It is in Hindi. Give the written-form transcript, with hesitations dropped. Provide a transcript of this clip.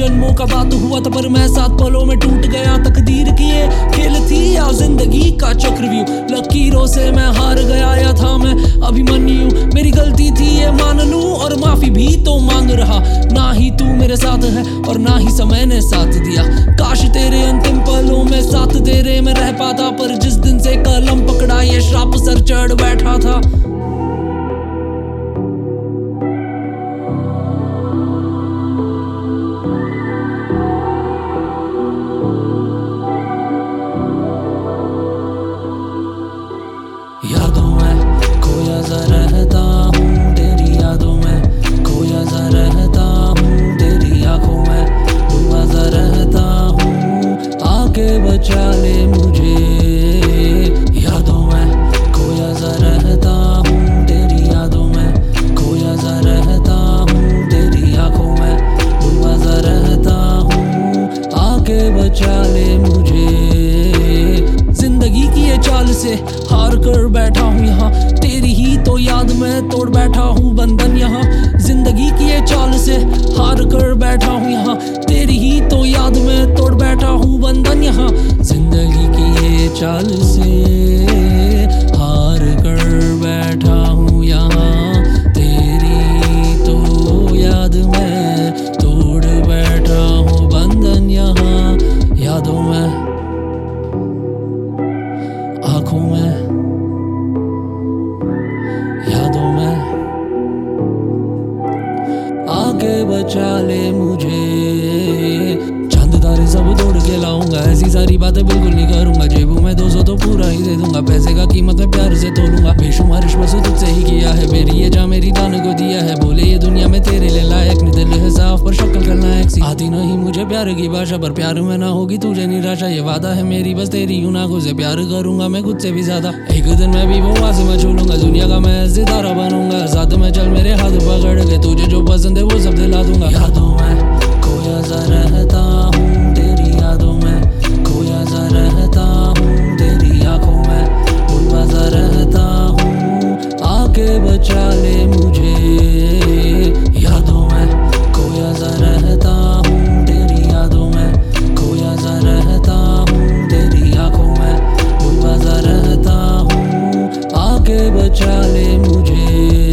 जन्मों का बात हुआ था, पर मैं 7 पलों में टूट गया। तकदीर की ये खेल थी या जिंदगी का चक्रव्यूह, लकीरों से मैं हार गया या था मैं अभिमन्यु। मेरी गलती थी ये मान लूं और माफी भी तो मांग रहा। ना ही तू मेरे साथ है और ना ही समय ने साथ दिया। काश तेरे अंतिम पलों में साथ तेरे में रह पाता, पर जिस दिन से कलम पकड़ा ये श्राप सर चढ़ बैठा था। यादों में खोया सा रहता हूँ, तेरी यादों में खोया सा रहता हूँ, तेरी आंखों में डूबा सा रहता हूँ, आके बचा ले मुझे। यादों में खोया सा रहता हूँ, तेरी यादों में खोया सा रहता हूँ, तेरी आंखों में डूबा सा रहता हूँ, आके बचा ले मुझे। जिंदगी की ये चाल से हार कर बैठा हूँ यहाँ, तेरी ही तो याद में तोड़ बैठा हूँ बंधन यहाँ। जिंदगी की ये चाल से हार कर बैठा हूँ यहाँ, तेरी ही तो याद में तोड़ बैठा हूँ बंधन यहाँ। जिंदगी की ये चाल से हार कर बैठा हूँ यहाँ, तेरी तो याद में तोड़ बैठा हूँ बंधन यहाँ। यादों में आँखों में यादों में आगे बचा ले मुझे। चंद तारे सब तोड़ के लाऊंगा, ऐसी सारी बातें बिल्कुल नहीं करूंगा। जेबों में 200 तो पूरा ही दे दूंगा, पैसे का कीमत में प्यार से तोलूंगा। बेशुमार रिश्वत से तुझसे ही किया है, मेरी ये जा मेरी जान को दिया है। बोले ये दुनिया में तेरे लिए लायक नहीं, दिल है साफ पर शक्ल करना एक सी। आती नहीं मुझे प्यार की भाषा, पर प्यार में ना होगी तुझे निराशा। ये वादा है मेरी बस तेरी आंखों से, प्यार करूंगा मैं खुद से भी ज्यादा। एक दिन मैं भी वो आसमां छू लूंगा, दुनिया का मैं सितारा बनूंगा। साथ में चल मेरे हाथ पकड़ के, तुझे जो पसंद है वो सब दिला दूंगा। यादों में खोया सा रहता हूँ, तेरी यादों में खोया सा रहता हूँ, तेरी आंखों में डूबा सा रहता हूँ, आके बचा ले मुझे। यादों में खोया सा रहता हूँ, तेरी यादों में खोया सा रहता हूँ, तेरी आंखों में डूबा सा रहता हूँ, आके बचा ले मुझे।